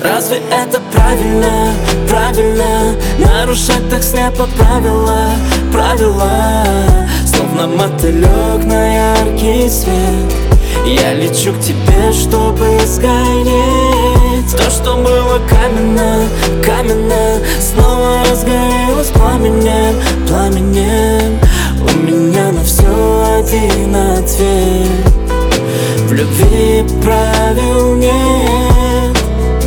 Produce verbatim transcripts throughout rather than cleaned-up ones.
Разве это правильно, правильно нарушать так слепо правила, правила? Словно мотылек на яркий свет я лечу к тебе, чтобы сгореть. То, что было каменно, каменно, снова разгорелось пламенем, пламенем. У меня на все один ответ: в любви правил нет.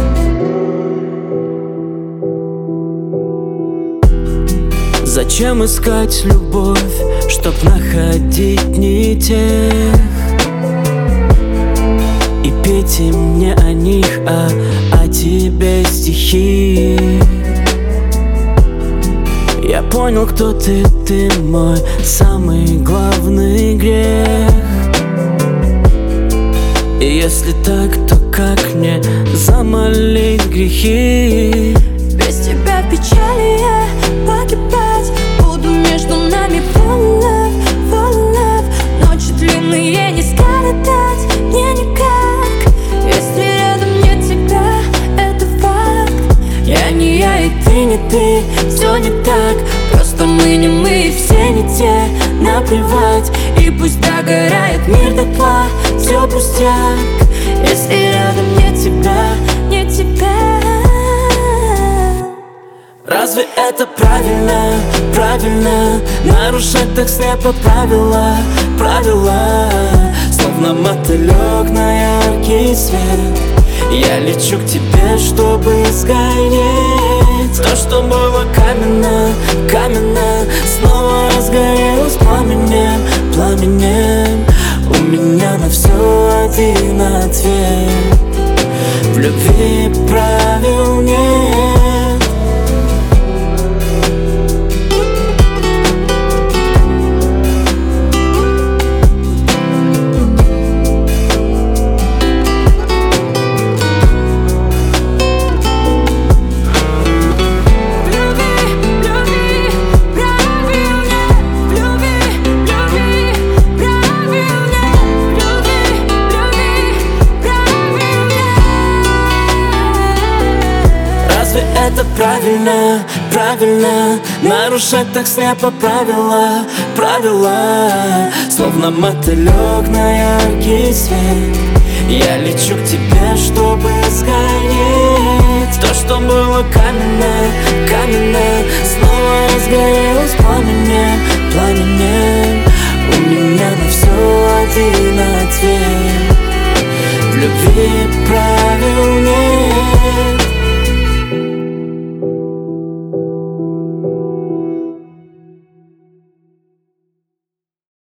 Зачем искать любовь, чтоб находить не тех и петь им не о них, а о тебе стихи? Я понял, кто ты, ты мой самый главный грех. И если так, то как мне замолить грехи? Без тебя в печали я погибать буду, между нами fall in love, fall in love. Ночи длинные не скоротать мне никак, если рядом нет тебя, это факт. Я не я и ты не ты, все не так. Просто мы не мы и все не те. Наплевать, и пусть догорает мир дотла, все пустяк, если рядом нет тебя, нет тебя. Разве это правильно, правильно нарушать так слепо правила, правила? Словно мотылек на яркий свет я лечу к тебе, чтобы сгореть. То, что было каменно, каменно, снова разгорелось пламенем, пламенем. У меня на все один ответ: в любви правил нет. Это правильно, правильно нарушать так слепо правила, правила. Словно мотылек на яркий свет я лечу к тебе, чтобы сгореть. То, что было каменно, каменно, снова разгорелось пламенем.